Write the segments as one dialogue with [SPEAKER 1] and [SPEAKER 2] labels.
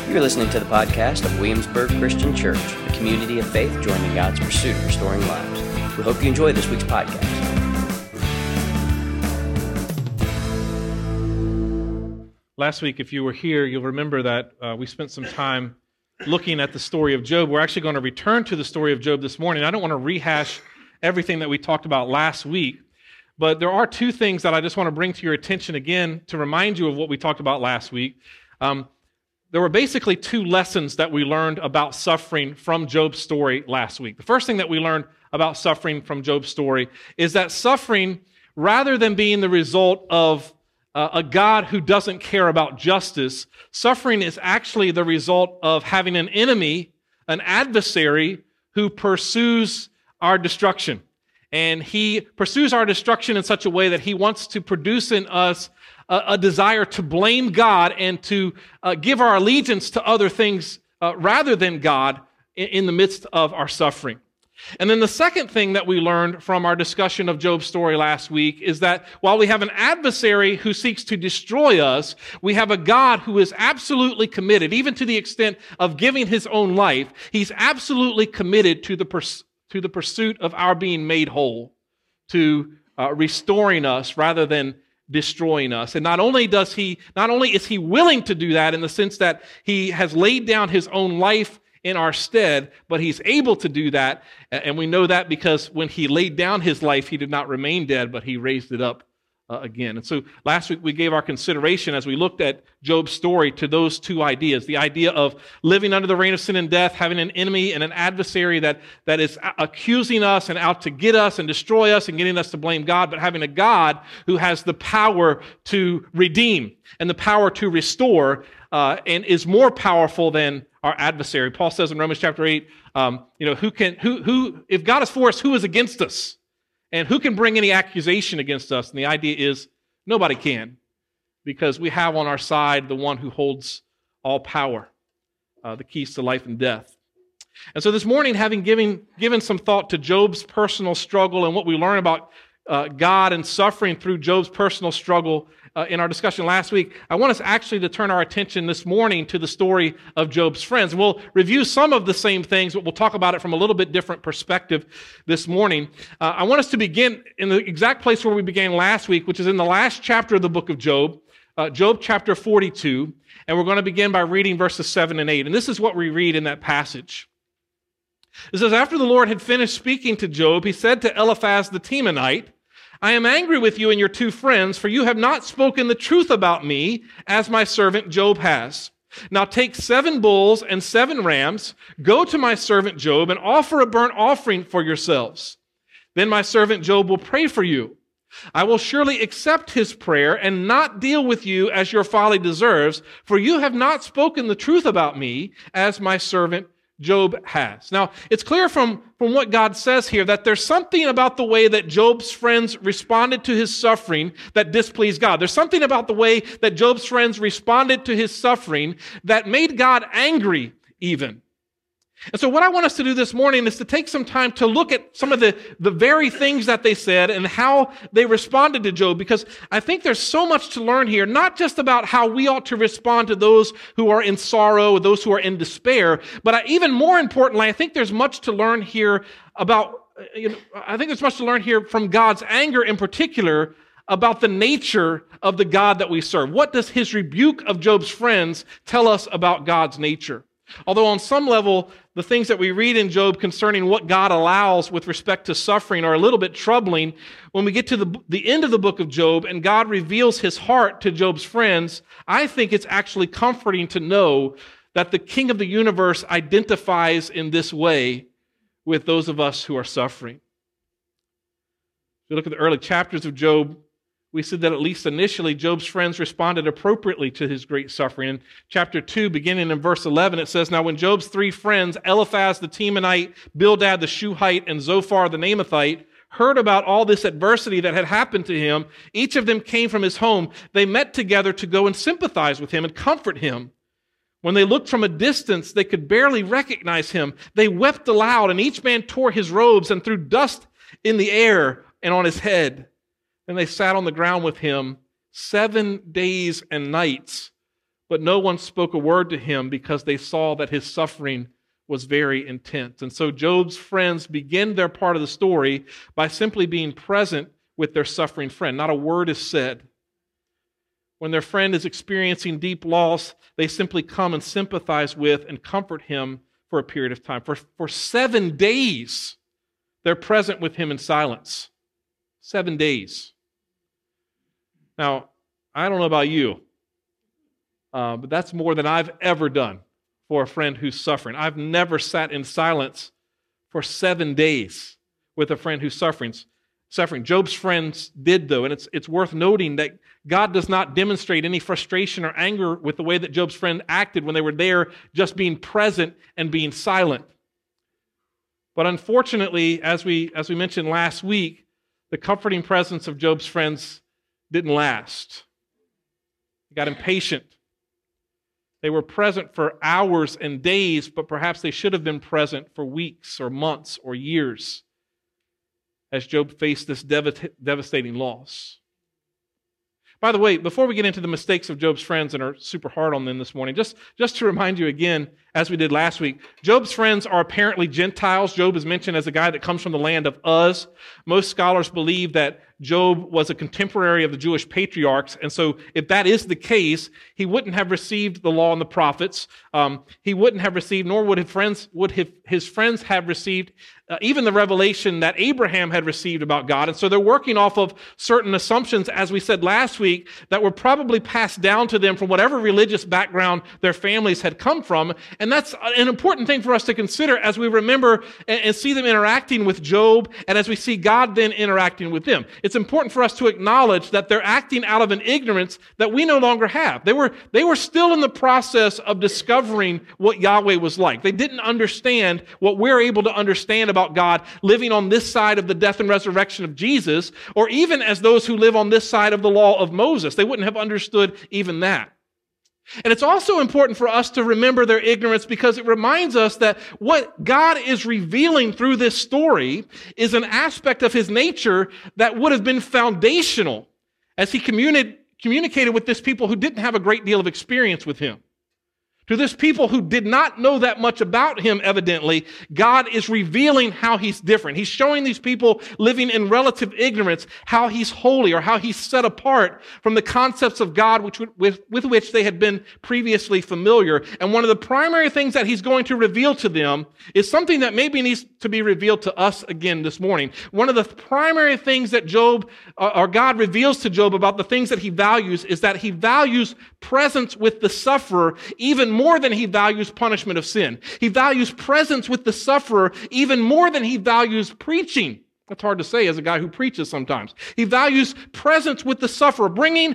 [SPEAKER 1] You're listening to the podcast of Williamsburg Christian Church, a community of faith joining God's pursuit of restoring lives. We hope you enjoy this week's podcast.
[SPEAKER 2] Last week, if you were here, you'll remember that we spent some time looking at the story of Job. We're actually going to return to the story of Job this morning. I don't want to rehash everything that we talked about last week, but there are two things that I just want to bring to your attention again to remind you of what we talked about last week. There were basically two lessons that we learned about suffering from Job's story last week. The first thing that we learned about suffering from Job's story is that suffering, rather than being the result of a God who doesn't care about justice, suffering is actually the result of having an enemy, an adversary, who pursues our destruction. And he pursues our destruction in such a way that he wants to produce in us a desire to blame God and to give our allegiance to other things rather than God in the midst of our suffering. And then the second thing that we learned from our discussion of Job's story last week is that while we have an adversary who seeks to destroy us, we have a God who is absolutely committed, even to the extent of giving his own life. He's absolutely committed to the pursuit of our being made whole, to restoring us rather than destroying us. And not only is he willing to do that in the sense that he has laid down his own life in our stead, but he's able to do that. And we know that because when he laid down his life, he did not remain dead, but he raised it up again. And so last week we gave our consideration as we looked at Job's story to those two ideas, the idea of living under the reign of sin and death, having an enemy and an adversary that is accusing us and out to get us and destroy us and getting us to blame God, but having a God who has the power to redeem and the power to restore and is more powerful than our adversary. Paul says in Romans chapter 8, if God is for us, who is against us? And who can bring any accusation against us? And the idea is nobody can, because we have on our side the one who holds all power, the keys to life and death. And so this morning, having given some thought to Job's personal struggle and what we learn about God and suffering through Job's personal struggle in our discussion last week, I want us actually to turn our attention this morning to the story of Job's friends. And we'll review some of the same things, but we'll talk about it from a little bit different perspective this morning. I want us to begin in the exact place where we began last week, which is in the last chapter of the book of Job, Job chapter 42, and we're going to begin by reading verses 7 and 8. And this is what we read in that passage. It says, "After the Lord had finished speaking to Job, he said to Eliphaz the Temanite, 'I am angry with you and your two friends, for you have not spoken the truth about me, as my servant Job has. Now take 7 bulls and 7 rams, go to my servant Job, and offer a burnt offering for yourselves. Then my servant Job will pray for you. I will surely accept his prayer and not deal with you as your folly deserves, for you have not spoken the truth about me, as my servant Job has.'" Now, it's clear from what God says here that there's something about the way that Job's friends responded to his suffering that displeased God. There's something about the way that Job's friends responded to his suffering that made God angry even. And so what I want us to do this morning is to take some time to look at some of the very things that they said and how they responded to Job, because I think there's so much to learn here, not just about how we ought to respond to those who are in sorrow, those who are in despair, but even more importantly, I think there's much to learn here from God's anger in particular about the nature of the God that we serve. What does his rebuke of Job's friends tell us about God's nature? Although on some level, the things that we read in Job concerning what God allows with respect to suffering are a little bit troubling, when we get to the end of the book of Job and God reveals his heart to Job's friends, I think it's actually comforting to know that the King of the universe identifies in this way with those of us who are suffering. If you look at the early chapters of Job, we see that at least initially, Job's friends responded appropriately to his great suffering. In chapter 2, beginning in verse 11, it says, "Now when Job's 3 friends, Eliphaz the Temanite, Bildad the Shuhite, and Zophar the Naamathite, heard about all this adversity that had happened to him, each of them came from his home. They met together to go and sympathize with him and comfort him. When they looked from a distance, they could barely recognize him. They wept aloud, and each man tore his robes and threw dust in the air and on his head. Then they sat on the ground with him 7 days and nights but no one spoke a word to him because they saw that his suffering was very intense. And so Job's friends begin their part of the story by simply being present with their suffering friend. Not a word is said. When their friend is experiencing deep loss, they simply come and sympathize with and comfort him for a period of time. For 7 days, they're present with him in silence. 7 days. Now, I don't know about you, but that's more than I've ever done for a friend who's suffering. I've never sat in silence for 7 days with a friend who's suffering. Job's friends did, though, and it's worth noting that God does not demonstrate any frustration or anger with the way that Job's friend acted when they were there, just being present and being silent. But unfortunately, as we mentioned last week, the comforting presence of Job's friends didn't last. They got impatient. They were present for hours and days, but perhaps they should have been present for weeks or months or years as Job faced this devastating loss. By the way, before we get into the mistakes of Job's friends and are super hard on them this morning, just to remind you again, as we did last week, Job's friends are apparently Gentiles. Job is mentioned as a guy that comes from the land of Uz. Most scholars believe that Job was a contemporary of the Jewish patriarchs, and so if that is the case, he wouldn't have received the law and the prophets. He wouldn't have received, nor would his friends have received even the revelation that Abraham had received about God. And so they're working off of certain assumptions, as we said last week, that were probably passed down to them from whatever religious background their families had come from. And that's an important thing for us to consider as we remember and see them interacting with Job, and as we see God then interacting with them. It's important for us to acknowledge that they're acting out of an ignorance that we no longer have. They were still in the process of discovering what Yahweh was like. They didn't understand what we're able to understand about God living on this side of the death and resurrection of Jesus, or even as those who live on this side of the law of Moses. They wouldn't have understood even that. And it's also important for us to remember their ignorance because it reminds us that what God is revealing through this story is an aspect of his nature that would have been foundational as he communicated with this people who didn't have a great deal of experience with him. To this people who did not know that much about him, evidently, God is revealing how he's different. He's showing these people living in relative ignorance how he's holy or how he's set apart from the concepts of God with which they had been previously familiar. And one of the primary things that he's going to reveal to them is something that maybe needs to be revealed to us again this morning. One of the primary things that God reveals to Job about the things that he values is that he values presence with the sufferer even more than he values punishment of sin. He values presence with the sufferer even more than he values preaching. That's hard to say as a guy who preaches sometimes. He values presence with the sufferer, being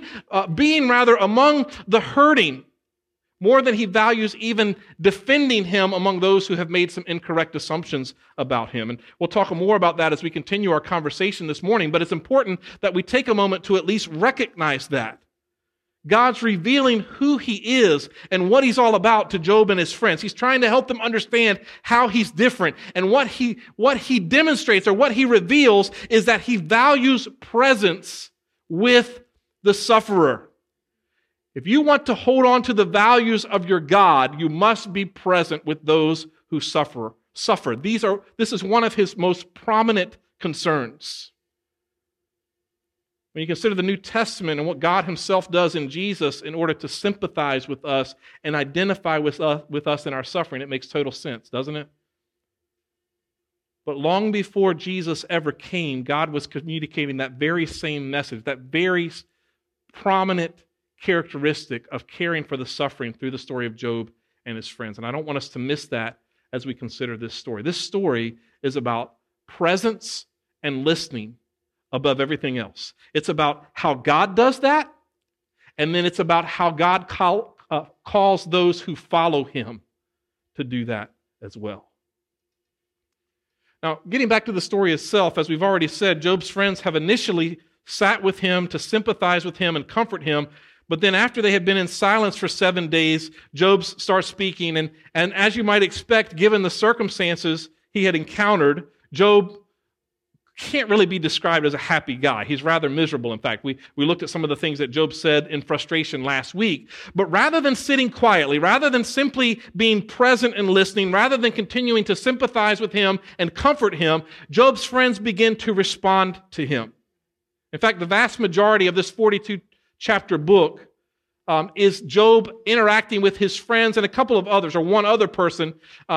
[SPEAKER 2] among the hurting more than he values even defending him among those who have made some incorrect assumptions about him. And we'll talk more about that as we continue our conversation this morning, but it's important that we take a moment to at least recognize that. God's revealing who he is and what he's all about to Job and his friends. He's trying to help them understand how he's different. And what he demonstrates or what he reveals is that he values presence with the sufferer. If you want to hold on to the values of your God, you must be present with those who suffer. This is one of his most prominent concerns. When you consider the New Testament and what God himself does in Jesus in order to sympathize with us and identify with us in our suffering, it makes total sense, doesn't it? But long before Jesus ever came, God was communicating that very same message, that very prominent characteristic of caring for the suffering through the story of Job and his friends. And I don't want us to miss that as we consider this story. This story is about presence and listening above everything else. It's about how God does that, and then it's about how God calls those who follow him to do that as well. Now, getting back to the story itself, as we've already said, Job's friends have initially sat with him to sympathize with him and comfort him, but then after they had been in silence for 7 days, Job starts speaking, and as you might expect, given the circumstances he had encountered, Job can't really be described as a happy guy. He's rather miserable, in fact. We looked at some of the things that Job said in frustration last week. But rather than sitting quietly, rather than simply being present and listening, rather than continuing to sympathize with him and comfort him, Job's friends begin to respond to him. In fact, the vast majority of this 42-chapter book is Job interacting with his friends and a couple of others, or one other person,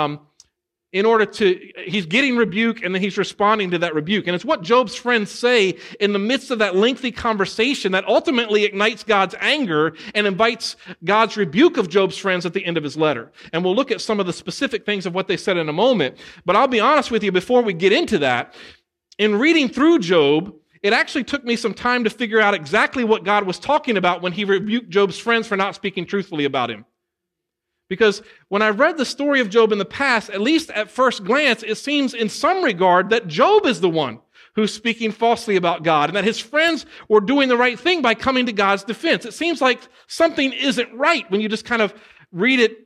[SPEAKER 2] he's getting rebuke and then he's responding to that rebuke. And it's what Job's friends say in the midst of that lengthy conversation that ultimately ignites God's anger and invites God's rebuke of Job's friends at the end of his letter. And we'll look at some of the specific things of what they said in a moment. But I'll be honest with you, before we get into that, in reading through Job, it actually took me some time to figure out exactly what God was talking about when he rebuked Job's friends for not speaking truthfully about him. Because when I read the story of Job in the past, at least at first glance, it seems in some regard that Job is the one who's speaking falsely about God and that his friends were doing the right thing by coming to God's defense. It seems like something isn't right when you just kind of read it,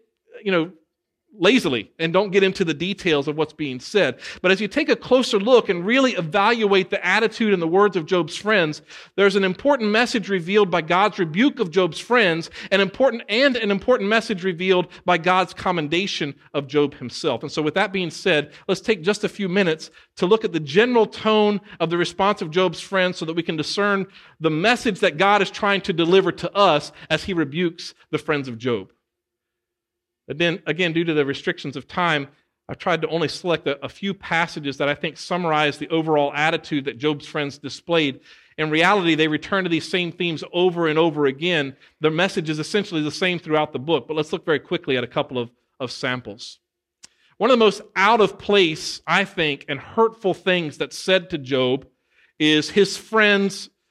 [SPEAKER 2] lazily and don't get into the details of what's being said. But as you take a closer look and really evaluate the attitude and the words of Job's friends, there's an important message revealed by God's rebuke of Job's friends, an important message revealed by God's commendation of Job himself. And so with that being said, let's take just a few minutes to look at the general tone of the response of Job's friends so that we can discern the message that God is trying to deliver to us as he rebukes the friends of Job. But then, again, due to the restrictions of time, I've tried to only select a few passages that I think summarize the overall attitude that Job's friends displayed. In reality, they return to these same themes over and over again. Their message is essentially the same throughout the book, but let's look very quickly at a couple of samples. One of the most out of place, I think, and hurtful things that's said to Job is his friend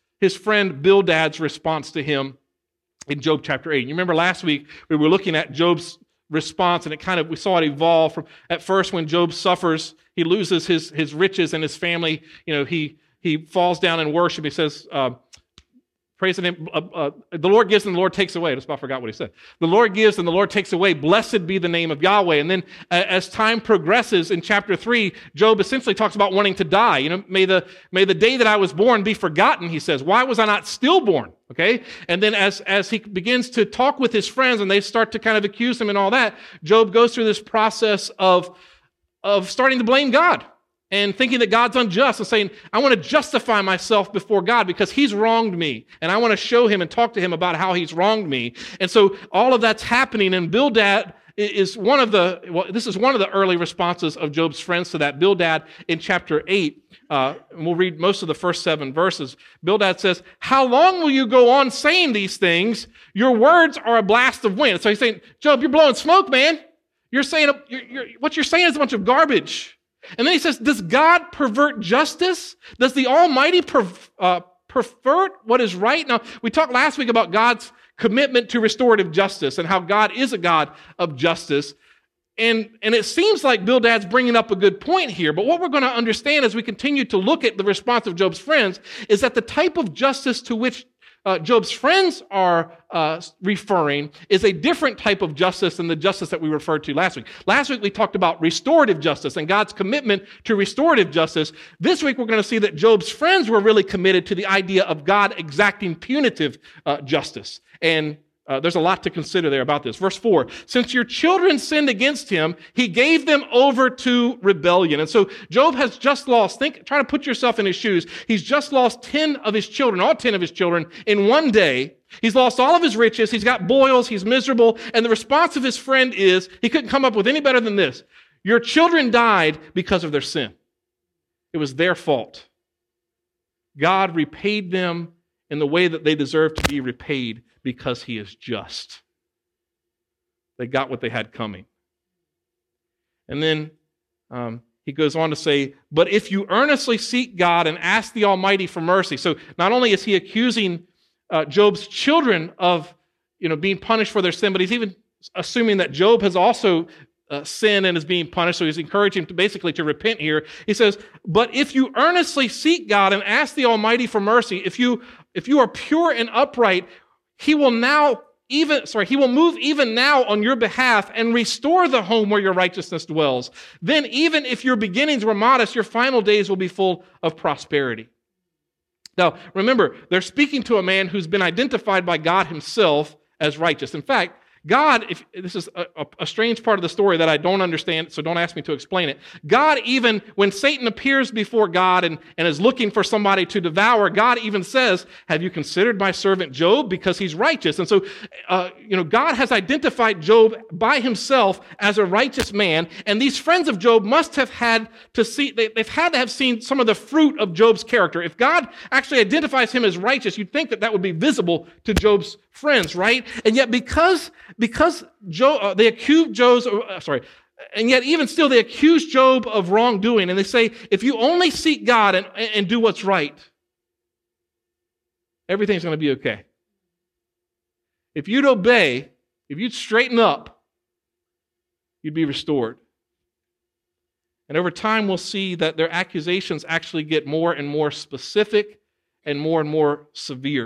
[SPEAKER 2] Bildad's response to him in Job chapter 8. You remember last week we were looking at Job's response, and we saw it evolve from at first when Job suffers, he loses his riches and his family. He falls down in worship. He says, praise the name, the Lord gives and the Lord takes away. I just about forgot what he said. The Lord gives and the Lord takes away. Blessed be the name of Yahweh. And then as time progresses in chapter 3, Job essentially talks about wanting to die. May the day that I was born be forgotten, he says. Why was I not stillborn? Okay? And then as he begins to talk with his friends and they start to kind of accuse him and all that, Job goes through this process of starting to blame God and thinking that God's unjust and saying, I want to justify myself before God because he's wronged me. And I want to show him and talk to him about how he's wronged me. And so all of that's happening. And Bildad is this is one of the early responses of Job's friends to that. Bildad in chapter 8, and we'll read most of the first 7 verses. Bildad says, how long will you go on saying these things? Your words are a blast of wind. So he's saying, Job, you're blowing smoke, man. You're saying, what you're saying is a bunch of garbage. And then he says, does God pervert justice? Does the Almighty pervert what is right? Now, we talked last week about God's commitment to restorative justice and how God is a God of justice. And it seems like Bildad's bringing up a good point here. But what we're going to understand as we continue to look at the response of Job's friends is that the type of justice to which Job's friends are referring is a different type of justice than the justice that we referred to last week. Last week we talked about restorative justice and God's commitment to restorative justice. This week we're going to see that Job's friends were really committed to the idea of God exacting punitive justice. And there's a lot to consider there about this. Verse 4, since your children sinned against him, he gave them over to rebellion. And so Job has just lost, try to put yourself in his shoes. He's just lost 10 of his children, all 10 of his children in one day. He's lost all of his riches. He's got boils. He's miserable. And the response of his friend is, he couldn't come up with any better than this. Your children died because of their sin. It was their fault. God repaid them in the way that they deserve to be repaid because he is just. They got what they had coming. And then he goes on to say, but if you earnestly seek God and ask the Almighty for mercy. So not only is he accusing Job's children of being punished for their sin, but he's even assuming that Job has also sinned and is being punished. So he's encouraging him to repent here. He says, but if you earnestly seek God and ask the Almighty for mercy, if you are pure and upright, he will now He will move even now on your behalf and restore the home where your righteousness dwells. Then even if your beginnings were modest, your final days will be full of prosperity. Now, remember, they're speaking to a man who's been identified by God himself as righteous. In fact, God, this is a strange part of the story that I don't understand, so don't ask me to explain it. God, even when Satan appears before God and is looking for somebody to devour, God even says, have you considered my servant Job? Because he's righteous. And so, God has identified Job by himself as a righteous man, and these friends of Job must have had to see, they've had to have seen some of the fruit of Job's character. If God actually identifies him as righteous, you'd think that would be visible to Job's friends, right? And yet because they accuse and yet even still they accuse Job of wrongdoing, and they say, if you only seek God and do what's right, everything's going to be okay. If you'd obey, if you'd straighten up, you'd be restored. And over time we'll see that their accusations actually get more and more specific and more severe.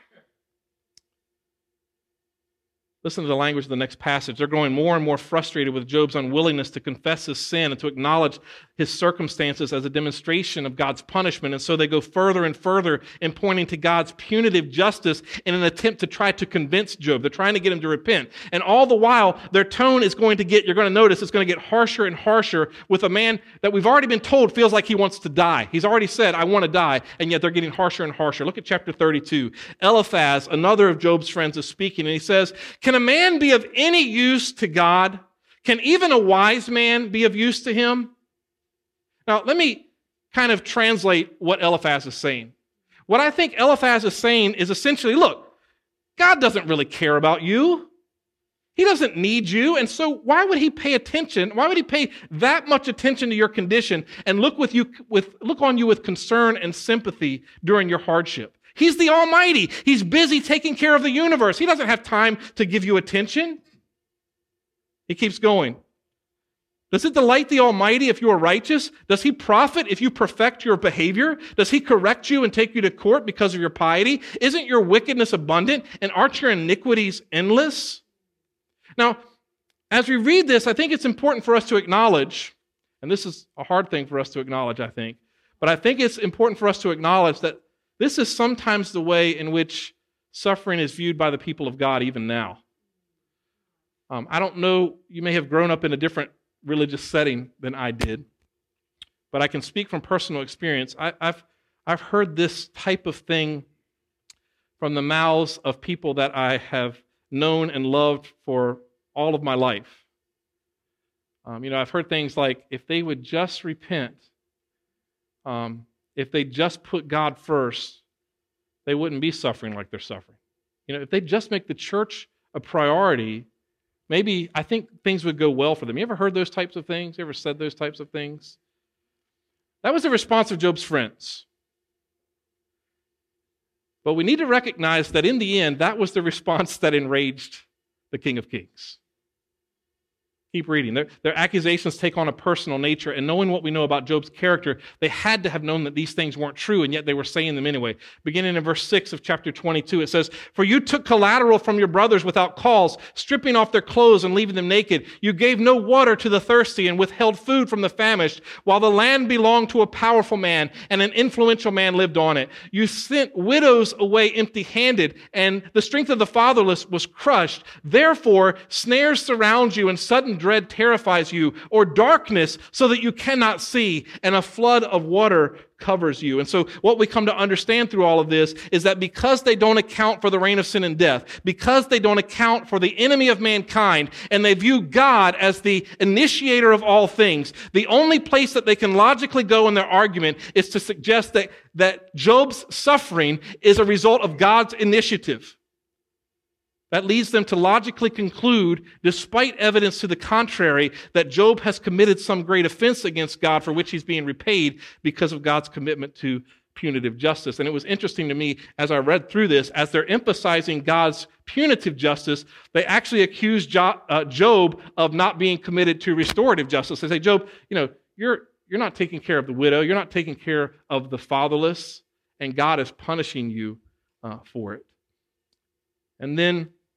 [SPEAKER 2] Listen to the language of the next passage. They're growing more and more frustrated with Job's unwillingness to confess his sin and to acknowledge his circumstances as a demonstration of God's punishment. And so they go further and further in pointing to God's punitive justice in an attempt to try to convince Job. They're trying to get him to repent. And all the while, their tone is going to get, you're going to notice, it's going to get harsher and harsher with a man that we've already been told feels like he wants to die. He's already said, I want to die, and yet they're getting harsher and harsher. Look at chapter 32. Eliphaz, another of Job's friends, is speaking, and he says, can a man be of any use to God? Can even a wise man be of use to him? Now, let me kind of translate what Eliphaz is saying. What I think Eliphaz is saying is essentially, look, God doesn't really care about you. He doesn't need you, and so why would he pay attention? Why would he pay that much attention to your condition and look on you with concern and sympathy during your hardship? He's the Almighty. He's busy taking care of the universe. He doesn't have time to give you attention. He keeps going. Does it delight the Almighty if you are righteous? Does he profit if you perfect your behavior? Does he correct you and take you to court because of your piety? Isn't your wickedness abundant, and aren't your iniquities endless? Now, as we read this, I think it's important for us to acknowledge, and this is a hard thing for us to acknowledge, I think, but I think it's important for us to acknowledge that this is sometimes the way in which suffering is viewed by the people of God even now. I don't know, you may have grown up in a different religious setting than I did, but I can speak from personal experience. I've heard this type of thing from the mouths of people that I have known and loved for all of my life. I've heard things like, if they would just repent, if they just put God first, they wouldn't be suffering like they're suffering. If they just make the church a priority, maybe I think things would go well for them. You ever heard those types of things? You ever said those types of things? That was the response of Job's friends. But we need to recognize that in the end, that was the response that enraged the King of Kings. Keep reading. Their accusations take on a personal nature, and knowing what we know about Job's character, they had to have known that these things weren't true, and yet they were saying them anyway. Beginning in verse 6 of chapter 22, it says, for you took collateral from your brothers without cause, stripping off their clothes and leaving them naked. You gave no water to the thirsty and withheld food from the famished, while the land belonged to a powerful man, and an influential man lived on it. You sent widows away empty-handed, and the strength of the fatherless was crushed. Therefore, snares surround you, and sudden dread terrifies you, or darkness so that you cannot see, and a flood of water covers you. And so what we come to understand through all of this is that because they don't account for the reign of sin and death, because they don't account for the enemy of mankind, and they view God as the initiator of all things, the only place that they can logically go in their argument is to suggest that Job's suffering is a result of God's initiative. That leads them to logically conclude, despite evidence to the contrary, that Job has committed some great offense against God for which he's being repaid because of God's commitment to punitive justice. And it was interesting to me as I read through this, as they're emphasizing God's punitive justice, they actually accuse Job of not being committed to restorative justice. They say, Job, you're not taking care of the widow, you're not taking care of the fatherless, and God is punishing you for it. And then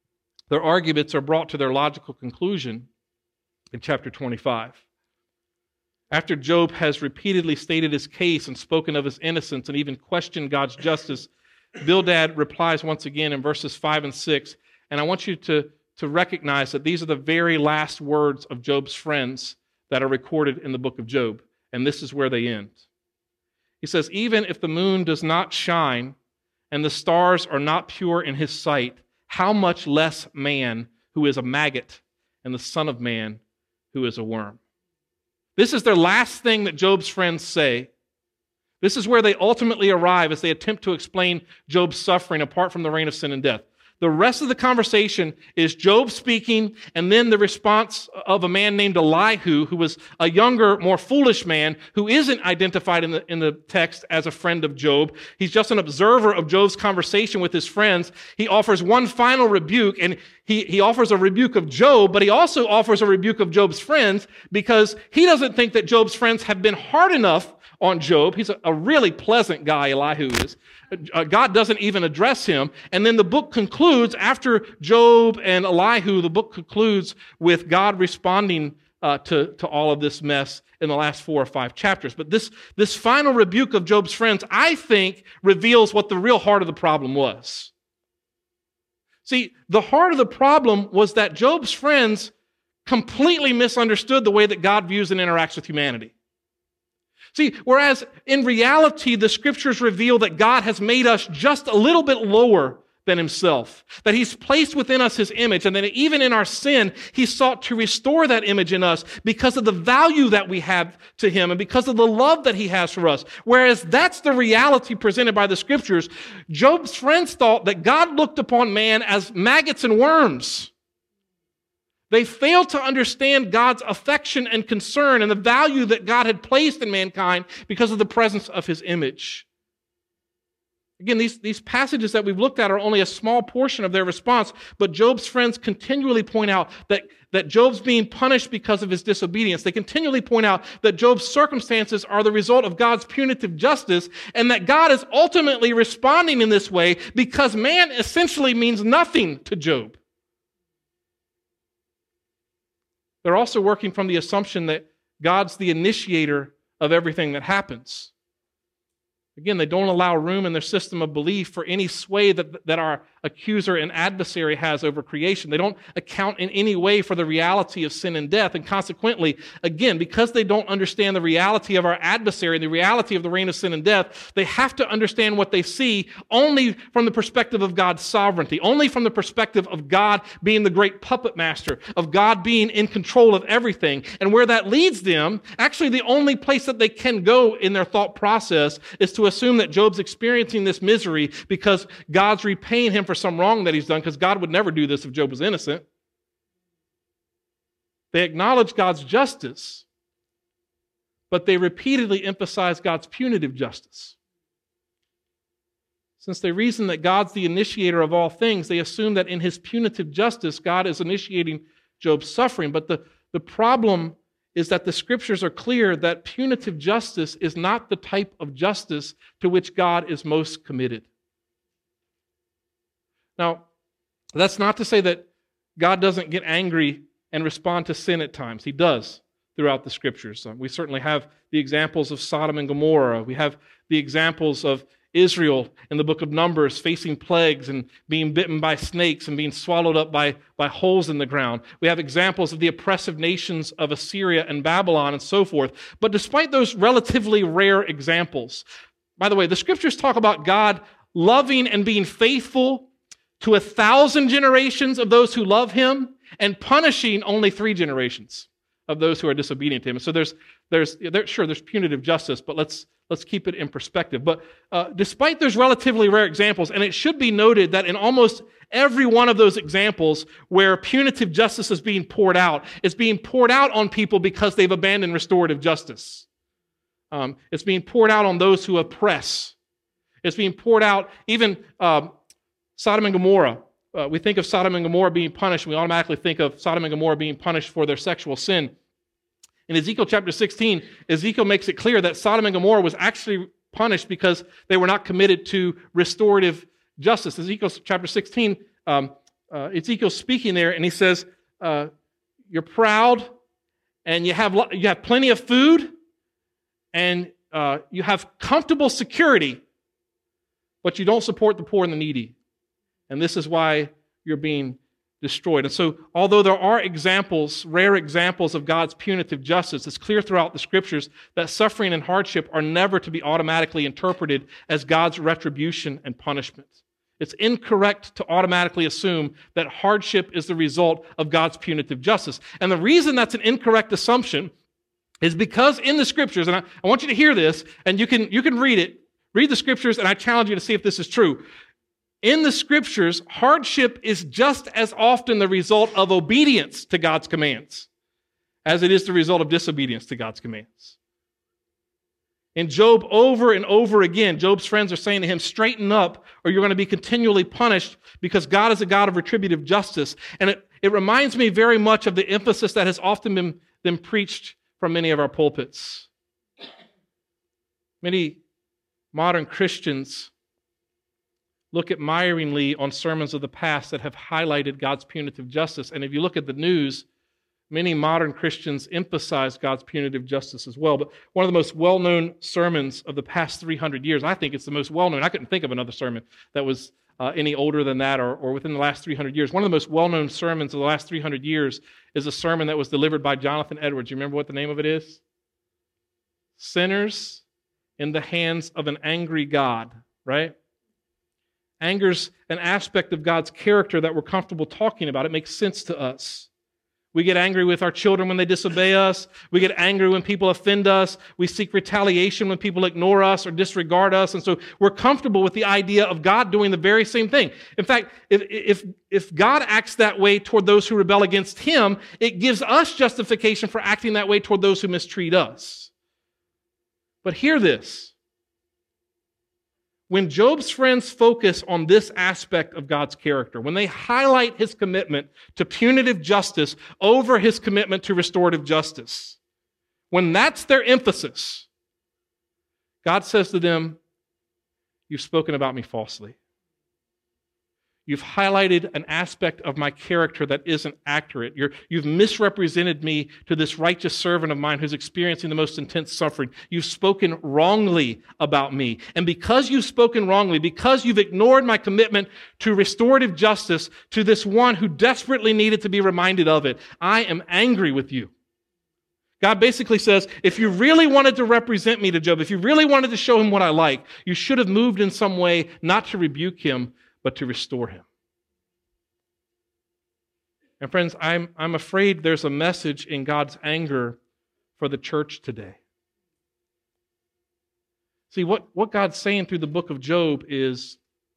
[SPEAKER 2] their arguments are brought to their logical conclusion in chapter 25. After Job has repeatedly stated his case and spoken of his innocence and even questioned God's justice, Bildad replies once again in verses 5 and 6, and I want you to recognize that these are the very last words of Job's friends that are recorded in the book of Job, and this is where they end. He says, "Even if the moon does not shine and the stars are not pure in his sight, how much less man who is a maggot and the son of man who is a worm." This is their last thing that Job's friends say. This is where they ultimately arrive as they attempt to explain Job's suffering apart from the reign of sin and death. The rest of the conversation is Job speaking, and then the response of a man named Elihu, who was a younger, more foolish man, who isn't identified in the text as a friend of Job. He's just an observer of Job's conversation with his friends. He offers one final rebuke, and he offers a rebuke of Job, but he also offers a rebuke of Job's friends because he doesn't think that Job's friends have been hard enough on Job. He's a really pleasant guy, Elihu is. God doesn't even address him. And then the book concludes, after Job and Elihu, the book concludes with God responding to all of this mess in the last 4 or 5 chapters. But this final rebuke of Job's friends, I think, reveals what the real heart of the problem was. See, the heart of the problem was that Job's friends completely misunderstood the way that God views and interacts with humanity. See, whereas in reality, the Scriptures reveal that God has made us just a little bit lower than himself, that he's placed within us his image, and that even in our sin, he sought to restore that image in us because of the value that we have to him and because of the love that he has for us. Whereas that's the reality presented by the Scriptures, Job's friends thought that God looked upon man as maggots and worms. They failed to understand God's affection and concern and the value that God had placed in mankind because of the presence of his image. Again, these passages that we've looked at are only a small portion of their response, but Job's friends continually point out that Job's being punished because of his disobedience. They continually point out that Job's circumstances are the result of God's punitive justice, and that God is ultimately responding in this way because man essentially means nothing to Job. They're also working from the assumption that God's the initiator of everything that happens. Again, they don't allow room in their system of belief for any sway that our accuser and adversary has over creation. They don't account in any way for the reality of sin and death. And consequently, again, because they don't understand the reality of our adversary and the reality of the reign of sin and death, they have to understand what they see only from the perspective of God's sovereignty, only from the perspective of God being the great puppet master, of God being in control of everything. And where that leads them, actually the only place that they can go in their thought process is to assume that Job's experiencing this misery because God's repaying him for some wrong that he's done, because God would never do this if Job was innocent. They acknowledge God's justice, but they repeatedly emphasize God's punitive justice. Since they reason that God's the initiator of all things, they assume that in his punitive justice, God is initiating Job's suffering. But the problem is that the Scriptures are clear that punitive justice is not the type of justice to which God is most committed. Now, that's not to say that God doesn't get angry and respond to sin at times. He does throughout the Scriptures. We certainly have the examples of Sodom and Gomorrah. We have the examples of Israel in the book of Numbers facing plagues and being bitten by snakes and being swallowed up by holes in the ground. We have examples of the oppressive nations of Assyria and Babylon and so forth. But despite those relatively rare examples, by the way, the Scriptures talk about God loving and being faithful to 1,000 generations of those who love him and punishing only 3 generations of those who are disobedient to him. So there's punitive justice, but let's keep it in perspective. But despite those relatively rare examples, and it should be noted that in almost every one of those examples where punitive justice is being poured out, it's being poured out on people because they've abandoned restorative justice. It's being poured out on those who oppress. It's being poured out, even Sodom and Gomorrah. We think of Sodom and Gomorrah being punished, we automatically think of Sodom and Gomorrah being punished for their sexual sin. In Ezekiel chapter 16, Ezekiel makes it clear that Sodom and Gomorrah was actually punished because they were not committed to restorative justice. Ezekiel chapter 16 Ezekiel's speaking there, and he says, you're proud, and you have plenty of food, and you have comfortable security, but you don't support the poor and the needy. And this is why you're being destroyed. And so, although there are examples, rare examples of God's punitive justice, it's clear throughout the Scriptures that suffering and hardship are never to be automatically interpreted as God's retribution and punishment. It's incorrect to automatically assume that hardship is the result of God's punitive justice. And the reason that's an incorrect assumption is because in the Scriptures, and I want you to hear this, and you can read it, read the Scriptures, and I challenge you to see if this is true. In the Scriptures, hardship is just as often the result of obedience to God's commands as it is the result of disobedience to God's commands. In Job, over and over again, Job's friends are saying to him, straighten up or you're going to be continually punished because God is a God of retributive justice. And it reminds me very much of the emphasis that has often been preached from many of our pulpits. Many modern Christians look admiringly on sermons of the past that have highlighted God's punitive justice. And if you look at the news, many modern Christians emphasize God's punitive justice as well. But one of the most well-known sermons of the past 300 years, I think it's the most well-known. I couldn't think of another sermon that was any older than that or within the last 300 years. One of the most well-known sermons of the last 300 years is a sermon that was delivered by Jonathan Edwards. You remember what the name of it is? Sinners in the Hands of an Angry God, right? Anger's an aspect of God's character that we're comfortable talking about. It makes sense to us. We get angry with our children when they disobey us. We get angry when people offend us. We seek retaliation when people ignore us or disregard us. And so we're comfortable with the idea of God doing the very same thing. In fact, if God acts that way toward those who rebel against Him, it gives us justification for acting that way toward those who mistreat us. But hear this. When Job's friends focus on this aspect of God's character, when they highlight His commitment to punitive justice over His commitment to restorative justice, when that's their emphasis, God says to them, you've spoken about me falsely. You've highlighted an aspect of my character that isn't accurate. You've misrepresented me to this righteous servant of mine who's experiencing the most intense suffering. You've spoken wrongly about me. And because you've spoken wrongly, because you've ignored my commitment to restorative justice to this one who desperately needed to be reminded of it, I am angry with you. God basically says, if you really wanted to represent me to Job, if you really wanted to show him what I like, you should have moved in some way not to rebuke him, but to restore him. And friends, I'm afraid there's a message in God's anger for the church today. See, what God's saying through the book of Job is,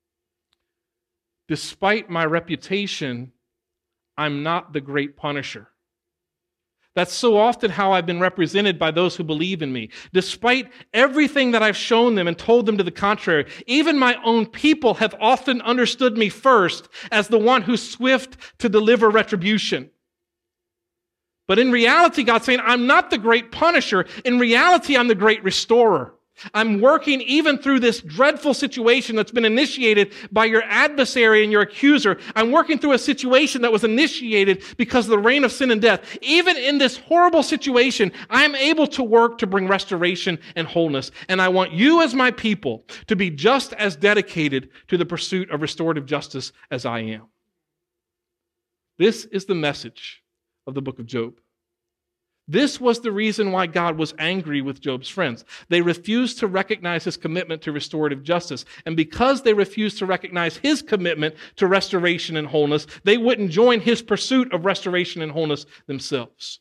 [SPEAKER 2] despite my reputation, I'm not the great punisher. That's so often how I've been represented by those who believe in me. Despite everything that I've shown them and told them to the contrary, even my own people have often understood me first as the one who's swift to deliver retribution. But in reality, God's saying, I'm not the great punisher. In reality, I'm the great restorer. I'm working even through this dreadful situation that's been initiated by your adversary and your accuser. I'm working through a situation that was initiated because of the reign of sin and death. Even in this horrible situation, I'm able to work to bring restoration and wholeness. And I want you as my people to be just as dedicated to the pursuit of restorative justice as I am. This is the message of the book of Job. This was the reason why God was angry with Job's friends. They refused to recognize his commitment to restorative justice. And because they refused to recognize his commitment to restoration and wholeness, they wouldn't join his pursuit of restoration and wholeness themselves.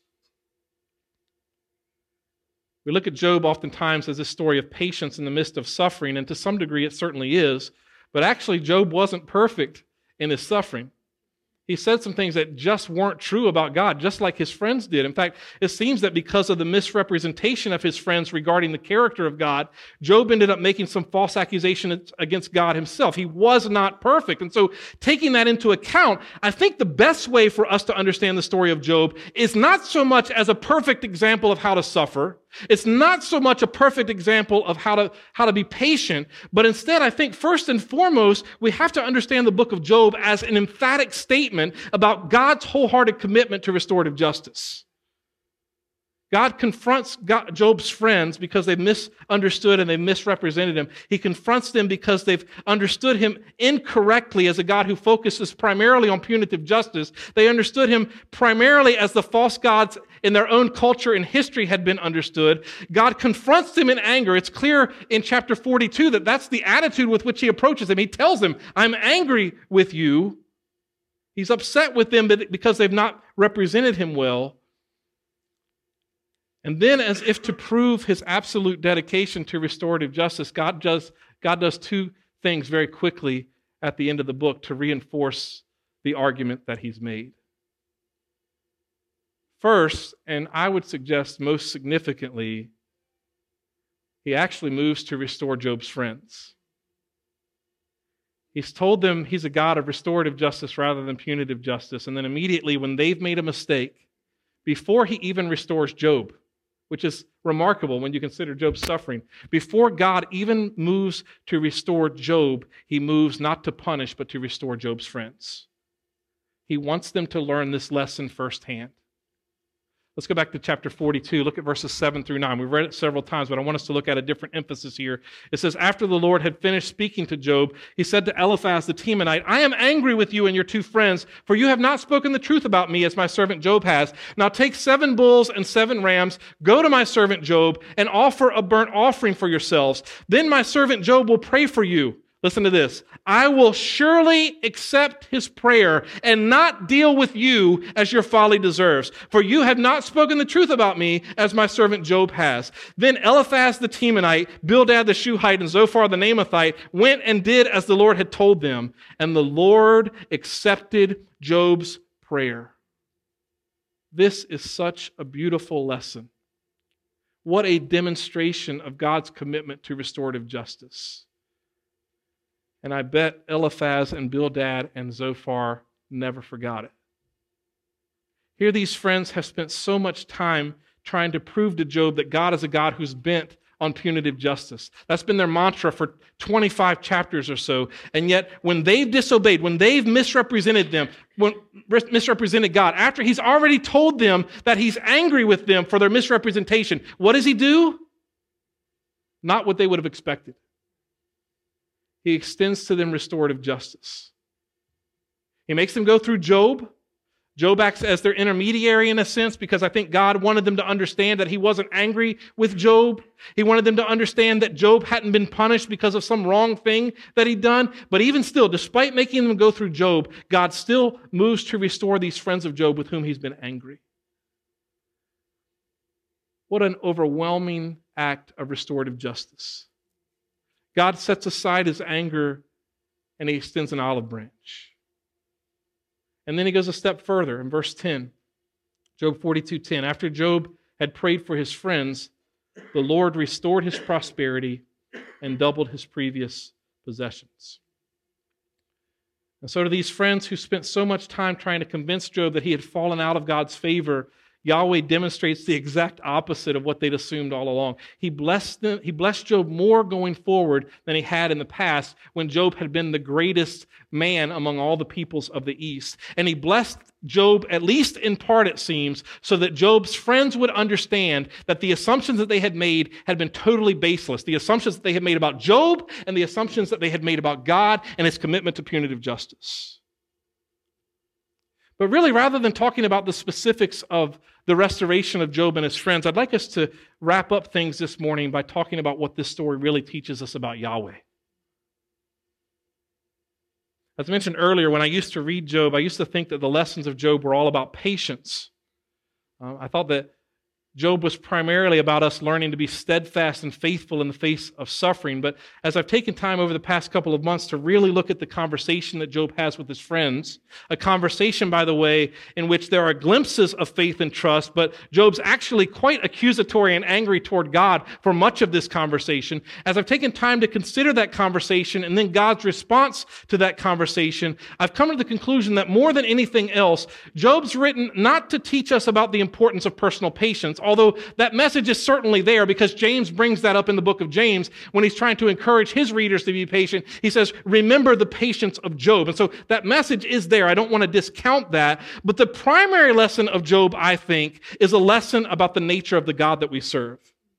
[SPEAKER 2] We look at Job oftentimes as a story of patience in the midst of suffering, and to some degree it certainly is. But actually, Job wasn't perfect in his suffering. He said some things that just weren't true about God, just like his friends did. In fact, it seems that because of the misrepresentation of his friends regarding the character of God, Job ended up making some false accusations against God himself. He was not perfect. And so taking that into account, I think the best way for us to understand the story of Job is not so much as a perfect example of how to suffer, It's not so much a perfect example of how to be patient, but instead, I think first and foremost, we have to understand the book of Job as an emphatic statement about God's wholehearted commitment to restorative justice. God confronts Job's friends because they've misunderstood and they've misrepresented him. He confronts them because they've understood him incorrectly as a God who focuses primarily on punitive justice. They understood him primarily as the false gods in their own culture and history had been understood. God confronts them in anger. It's clear in chapter 42 that that's the attitude with which he approaches them. He tells them, I'm angry with you. He's upset with them because they've not represented him well. And then, as if to prove his absolute dedication to restorative justice, God does two things very quickly at the end of the book to reinforce the argument that he's made. First, and I would suggest most significantly, he actually moves to restore Job's friends. He's told them he's a God of restorative justice rather than punitive justice. And then immediately, when they've made a mistake, before he even restores Job, which is remarkable when you consider Job's suffering. Before God even moves to restore Job, he moves not to punish, but to restore Job's friends. He wants them to learn this lesson firsthand. Let's go back to chapter 42. Look at verses 7 through 9. We've read it several times, but I want us to look at a different emphasis here. It says, after the Lord had finished speaking to Job, he said to Eliphaz the Temanite, I am angry with you and your two friends, for you have not spoken the truth about me as my servant Job has. Now take 7 bulls and 7 rams, go to my servant Job, and offer a burnt offering for yourselves. Then my servant Job will pray for you. Listen to this. I will surely accept his prayer and not deal with you as your folly deserves. For you have not spoken the truth about me as my servant Job has. Then Eliphaz the Temanite, Bildad the Shuhite, and Zophar the Naamathite went and did as the Lord had told them. And the Lord accepted Job's prayer. This is such a beautiful lesson. What a demonstration of God's commitment to restorative justice. And I bet Eliphaz and Bildad and Zophar never forgot it. Here these friends have spent so much time trying to prove to Job that God is a God who's bent on punitive justice. That's been their mantra for 25 chapters or so. And yet, when they've disobeyed, when they've misrepresented God, after he's already told them that he's angry with them for their misrepresentation, what does he do? Not what they would have expected. He extends to them restorative justice. He makes them go through Job. Job acts as their intermediary in a sense because I think God wanted them to understand that he wasn't angry with Job. He wanted them to understand that Job hadn't been punished because of some wrong thing that he'd done. But even still, despite making them go through Job, God still moves to restore these friends of Job with whom he's been angry. What an overwhelming act of restorative justice. God sets aside his anger and he extends an olive branch. And then he goes a step further in verse 10, Job 42:10. After Job had prayed for his friends, the Lord restored his prosperity and doubled his previous possessions. And so to these friends who spent so much time trying to convince Job that he had fallen out of God's favor, Yahweh demonstrates the exact opposite of what they'd assumed all along. He blessed Job more going forward than he had in the past when Job had been the greatest man among all the peoples of the East. And he blessed Job, at least in part it seems, so that Job's friends would understand that the assumptions that they had made had been totally baseless. The assumptions that they had made about Job and the assumptions that they had made about God and his commitment to punitive justice. But really, rather than talking about the specifics of the restoration of Job and his friends, I'd like us to wrap up things this morning by talking about what this story really teaches us about Yahweh. As I mentioned earlier, when I used to read Job, I used to think that the lessons of Job were all about patience. I thought that Job was primarily about us learning to be steadfast and faithful in the face of suffering. But as I've taken time over the past couple of months to really look at the conversation that Job has with his friends, a conversation, by the way, in which there are glimpses of faith and trust, but Job's actually quite accusatory and angry toward God for much of this conversation. As I've taken time to consider that conversation and then God's response to that conversation, I've come to the conclusion that more than anything else, Job's written not to teach us about the importance of personal patience, although that message is certainly there because James brings that up in the book of James when he's trying to encourage his readers to be patient. He says, remember the patience of Job. And so that message is there. I don't want to discount that. But the primary lesson of Job, I think, is a lesson about the nature of the God that we serve.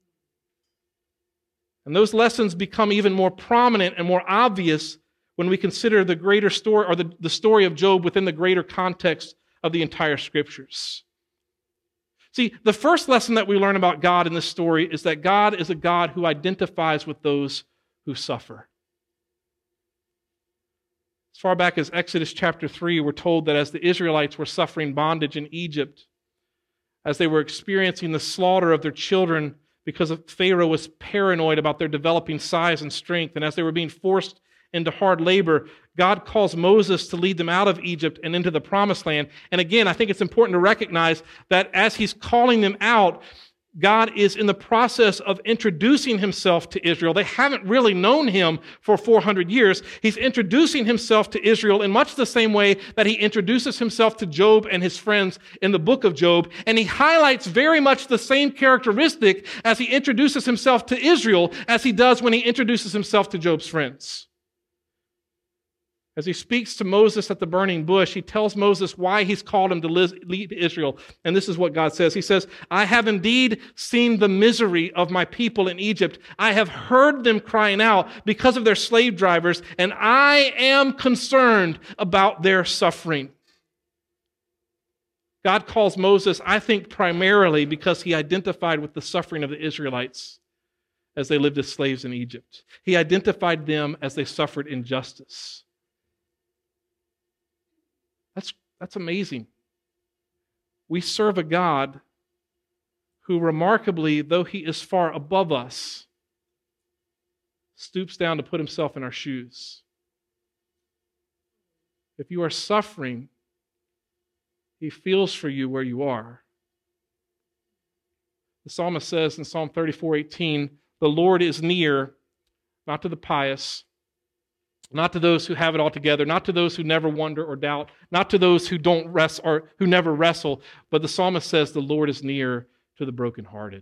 [SPEAKER 2] And those lessons become even more prominent and more obvious when we consider the greater story, or the story of Job within the greater context of the entire Scriptures. See, the first lesson that we learn about God in this story is that God is a God who identifies with those who suffer. As far back as Exodus chapter 3, we're told that as the Israelites were suffering bondage in Egypt, as they were experiencing the slaughter of their children because Pharaoh was paranoid about their developing size and strength, and as they were being forced into hard labor, God calls Moses to lead them out of Egypt and into the promised land. And again, I think it's important to recognize that as he's calling them out, God is in the process of introducing himself to Israel. They haven't really known him for 400 years. He's introducing himself to Israel in much the same way that he introduces himself to Job and his friends in the book of Job. And he highlights very much the same characteristic as he introduces himself to Israel as he does when he introduces himself to Job's friends. As he speaks to Moses at the burning bush, he tells Moses why he's called him to lead Israel. And this is what God says. He says, I have indeed seen the misery of my people in Egypt. I have heard them crying out because of their slave drivers, and I am concerned about their suffering. God calls Moses, I think, primarily because he identified with the suffering of the Israelites as they lived as slaves in Egypt. He identified them as they suffered injustice. That's amazing. We serve a God who remarkably, though he is far above us, stoops down to put himself in our shoes. If you are suffering, he feels for you where you are. The psalmist says in Psalm 34:18, the Lord is near, not to the pious, not to those who have it all together, not to those who never wonder or doubt, not to those who don't rest or who never wrestle, but the psalmist says the Lord is near to the brokenhearted.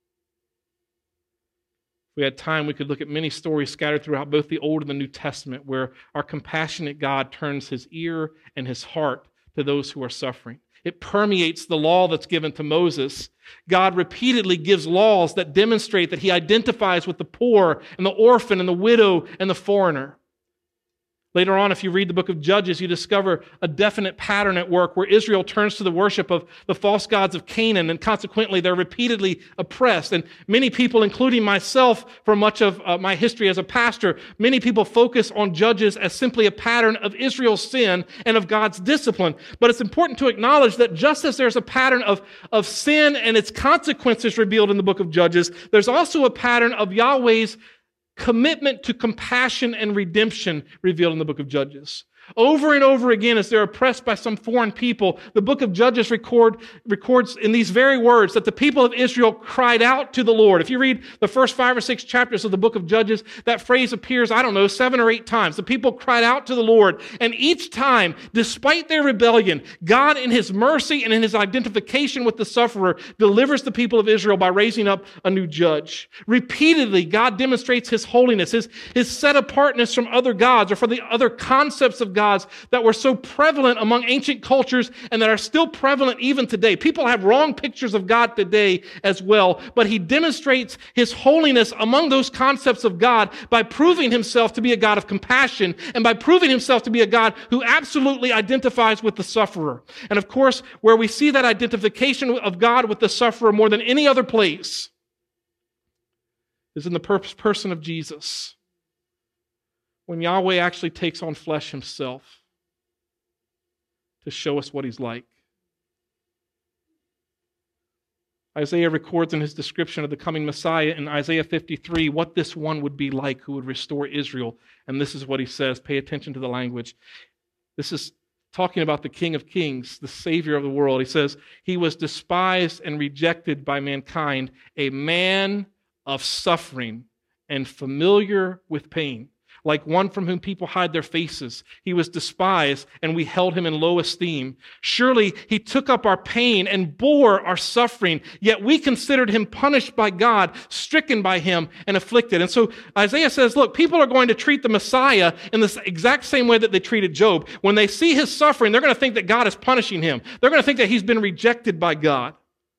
[SPEAKER 2] If we had time, we could look at many stories scattered throughout both the Old and the New Testament where our compassionate God turns his ear and his heart to those who are suffering. It permeates the law that's given to Moses. God repeatedly gives laws that demonstrate that he identifies with the poor and the orphan and the widow and the foreigner. Later on, if you read the book of Judges, you discover a definite pattern at work where Israel turns to the worship of the false gods of Canaan, and consequently they're repeatedly oppressed. And many people, including myself for much of my history as a pastor, many people focus on Judges as simply a pattern of Israel's sin and of God's discipline. But it's important to acknowledge that just as there's a pattern of sin and its consequences revealed in the book of Judges, there's also a pattern of Yahweh's commitment to compassion and redemption revealed in the book of Judges. Over and over again, as they're oppressed by some foreign people, the book of Judges records in these very words that the people of Israel cried out to the Lord. If you read the first 5 or 6 chapters of the book of Judges, that phrase appears, 7 or 8 times. The people cried out to the Lord, and each time, despite their rebellion, God in his mercy and in his identification with the sufferer delivers the people of Israel by raising up a new judge. Repeatedly, God demonstrates his holiness, his set-apartness from other gods or from the other concepts of gods that were so prevalent among ancient cultures and that are still prevalent even today. People have wrong pictures of God today as well, but he demonstrates his holiness among those concepts of God by proving himself to be a God of compassion and by proving himself to be a God who absolutely identifies with the sufferer. And of course, where we see that identification of God with the sufferer more than any other place is in the person of Jesus. When Yahweh actually takes on flesh himself to show us what he's like. Isaiah records in his description of the coming Messiah in Isaiah 53 what this one would be like who would restore Israel. And this is what he says. Pay attention to the language. This is talking about the King of Kings, the Savior of the world. He says, he was despised and rejected by mankind, a man of suffering and familiar with pain. like one from whom people hide their faces. He was despised, and we held him in low esteem. Surely he took up our pain and bore our suffering, yet we considered him punished by God, stricken by him, and afflicted. And so Isaiah says, look, people are going to treat the Messiah in the exact same way that they treated Job. When they see his suffering, they're going to think that God is punishing him. They're going to think that he's been rejected by God.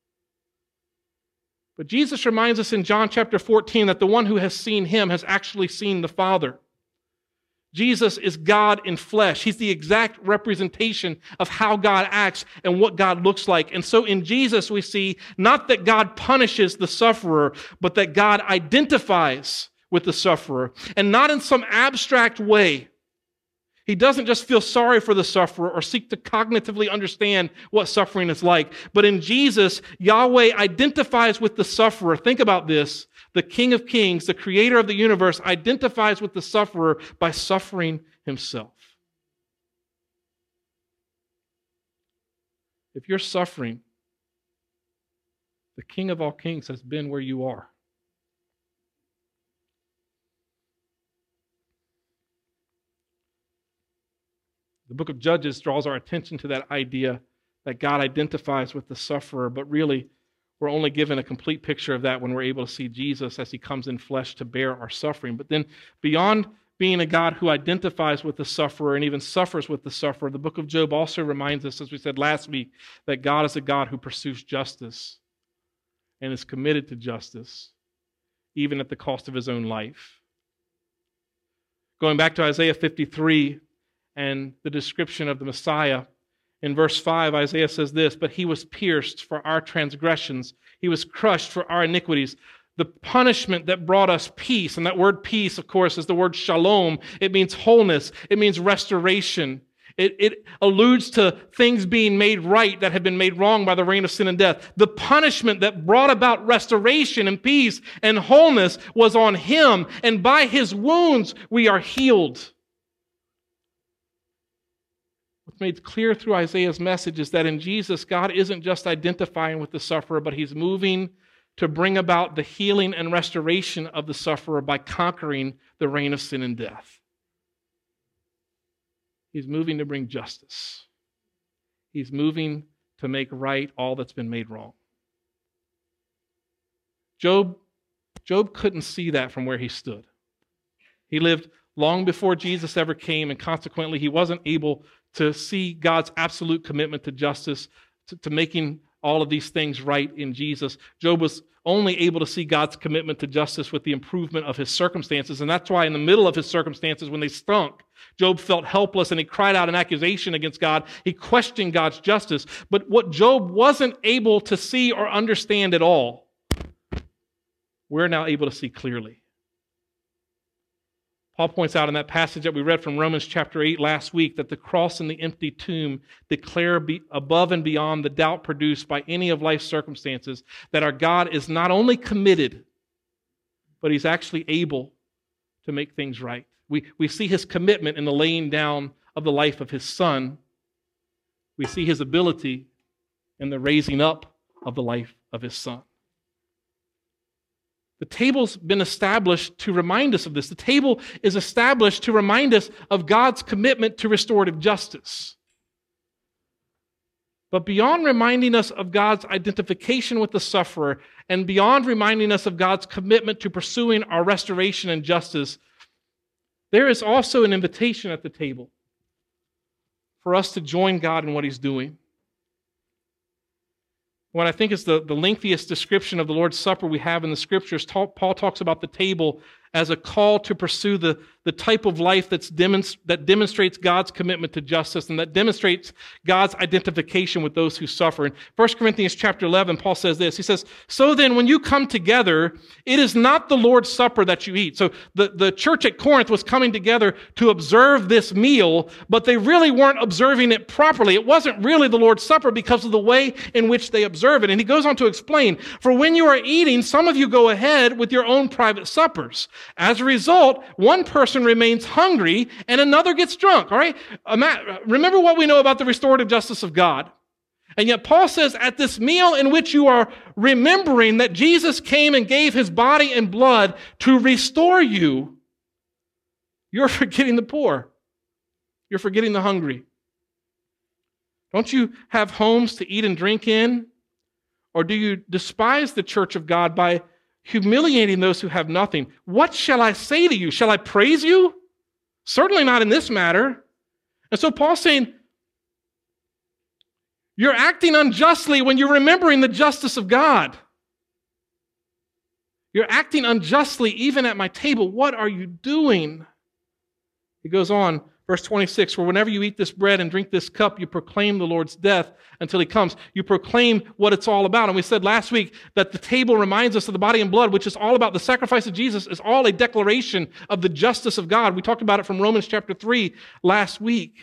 [SPEAKER 2] But Jesus reminds us in John chapter 14 that the one who has seen him has actually seen the Father. Jesus is God in flesh. He's the exact representation of how God acts and what God looks like. And so in Jesus we see not that God punishes the sufferer, but that God identifies with the sufferer. And not in some abstract way. He doesn't just feel sorry for the sufferer or seek to cognitively understand what suffering is like. But in Jesus, Yahweh identifies with the sufferer. Think about this. The King of Kings, the creator of the universe, identifies with the sufferer by suffering himself. If you're suffering, the King of all kings has been where you are. The book of Judges draws our attention to that idea that God identifies with the sufferer, but really we're only given a complete picture of that when we're able to see Jesus as he comes in flesh to bear our suffering. But then beyond being a God who identifies with the sufferer and even suffers with the sufferer, the book of Job also reminds us, as we said last week, that God is a God who pursues justice and is committed to justice, even at the cost of his own life. Going back to Isaiah 53, and the description of the Messiah. In verse 5, Isaiah says this, but he was pierced for our transgressions. He was crushed for our iniquities. The punishment that brought us peace, and that word peace, of course, is the word shalom. It means wholeness. It means restoration. It alludes to things being made right that had been made wrong by the reign of sin and death. The punishment that brought about restoration and peace and wholeness was on him, and by his wounds we are healed. What's made clear through Isaiah's message is that in Jesus, God isn't just identifying with the sufferer, but he's moving to bring about the healing and restoration of the sufferer by conquering the reign of sin and death. He's moving to bring justice. He's moving to make right all that's been made wrong. Job couldn't see that from where he stood. He lived long before Jesus ever came, and consequently he wasn't able to see God's absolute commitment to justice, to making all of these things right in Jesus. Job was only able to see God's commitment to justice with the improvement of his circumstances, and that's why in the middle of his circumstances, when they stunk, Job felt helpless and he cried out an accusation against God. He questioned God's justice. But what Job wasn't able to see or understand at all, we're now able to see clearly. Paul points out in that passage that we read from Romans chapter 8 last week that the cross and the empty tomb declare above and beyond the doubt produced by any of life's circumstances that our God is not only committed, but he's actually able to make things right. We see his commitment in the laying down of the life of his Son. We see his ability in the raising up of the life of his Son. The table's been established to remind us of this. The table is established to remind us of God's commitment to restorative justice. But beyond reminding us of God's identification with the sufferer, and beyond reminding us of God's commitment to pursuing our restoration and justice, there is also an invitation at the table for us to join God in what he's doing. What I think is the lengthiest description of the Lord's Supper we have in the Scriptures, Paul talks about the table as a call to pursue the type of life that demonstrates God's commitment to justice and that demonstrates God's identification with those who suffer. In 1 Corinthians chapter 11, Paul says this. He says, so then when you come together, it is not the Lord's Supper that you eat. So the church at Corinth was coming together to observe this meal, but they really weren't observing it properly. It wasn't really the Lord's Supper because of the way in which they observe it. And he goes on to explain, for when you are eating, some of you go ahead with your own private suppers. As a result, one person remains hungry and another gets drunk. All right? Remember what we know about the restorative justice of God. And yet Paul says, at this meal in which you are remembering that Jesus came and gave his body and blood to restore you, You're forgetting the poor. You're forgetting the hungry. Don't you have homes to eat and drink in? Or do you despise the church of God by humiliating those who have nothing? What shall I say to you? Shall I praise you? Certainly not in this matter. And so Paul's saying, you're acting unjustly when you're remembering the justice of God. You're acting unjustly even at my table. What are you doing? He goes on, verse 26, for whenever you eat this bread and drink this cup, you proclaim the Lord's death until he comes. You proclaim what it's all about. And we said last week that the table reminds us of the body and blood, which is all about the sacrifice of Jesus, is all a declaration of the justice of God. We talked about it from Romans chapter 3 last week.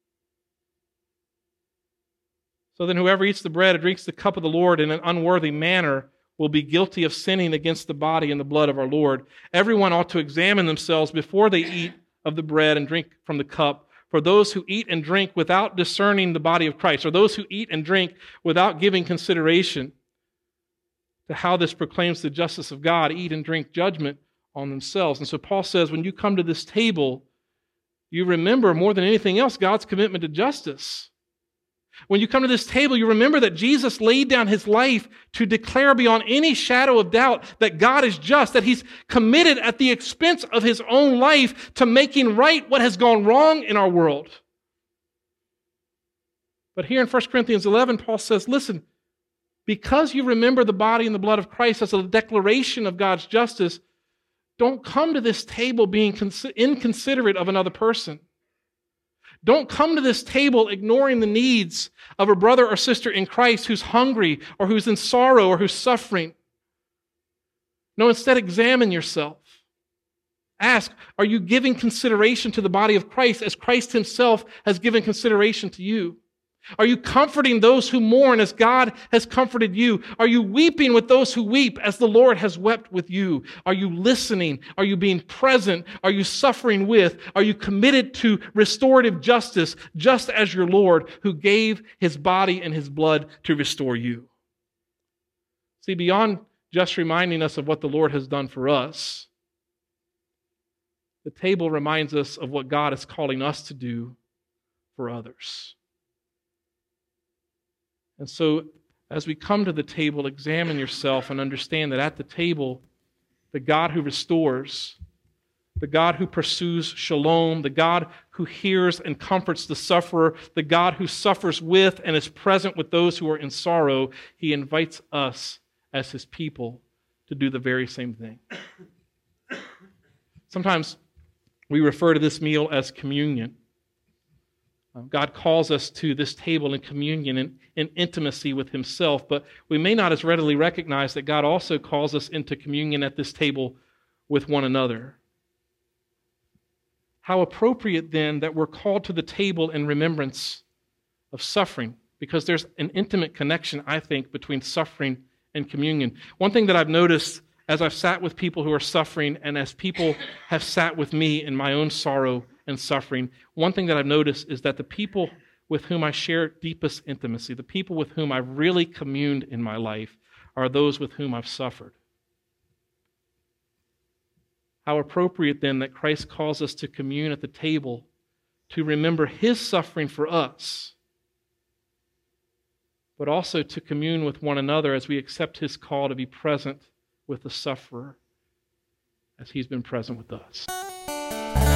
[SPEAKER 2] So then whoever eats the bread and drinks the cup of the Lord in an unworthy manner will be guilty of sinning against the body and the blood of our Lord. Everyone ought to examine themselves before they eat of the bread and drink from the cup. For those who eat and drink without discerning the body of Christ, or those who eat and drink without giving consideration to how this proclaims the justice of God, eat and drink judgment on themselves. And so Paul says, when you come to this table, you remember more than anything else God's commitment to justice. When you come to this table, you remember that Jesus laid down his life to declare beyond any shadow of doubt that God is just, that he's committed at the expense of his own life to making right what has gone wrong in our world. But here in 1 Corinthians 11, Paul says, listen, because you remember the body and the blood of Christ as a declaration of God's justice, don't come to this table being inconsiderate of another person. Don't come to this table ignoring the needs of a brother or sister in Christ who's hungry or who's in sorrow or who's suffering. No, instead examine yourself. Ask, are you giving consideration to the body of Christ as Christ himself has given consideration to you? Are you comforting those who mourn as God has comforted you? Are you weeping with those who weep as the Lord has wept with you? Are you listening? Are you being present? Are you suffering with? Are you committed to restorative justice, just as your Lord who gave his body and his blood to restore you? See, beyond just reminding us of what the Lord has done for us, the table reminds us of what God is calling us to do for others. And so, as we come to the table, examine yourself and understand that at the table, the God who restores, the God who pursues shalom, the God who hears and comforts the sufferer, the God who suffers with and is present with those who are in sorrow, he invites us as his people to do the very same thing. Sometimes we refer to this meal as communion. God calls us to this table in communion and in intimacy with himself, but we may not as readily recognize that God also calls us into communion at this table with one another. How appropriate then that we're called to the table in remembrance of suffering, because there's an intimate connection, I think, between suffering and communion. One thing that I've noticed as I've sat with people who are suffering and as people have sat with me in my own sorrow and suffering, one thing that I've noticed is that the people with whom I share deepest intimacy, the people with whom I've really communed in my life, are those with whom I've suffered. How appropriate then that Christ calls us to commune at the table, to remember his suffering for us, but also to commune with one another as we accept his call to be present with the sufferer as he's been present with us.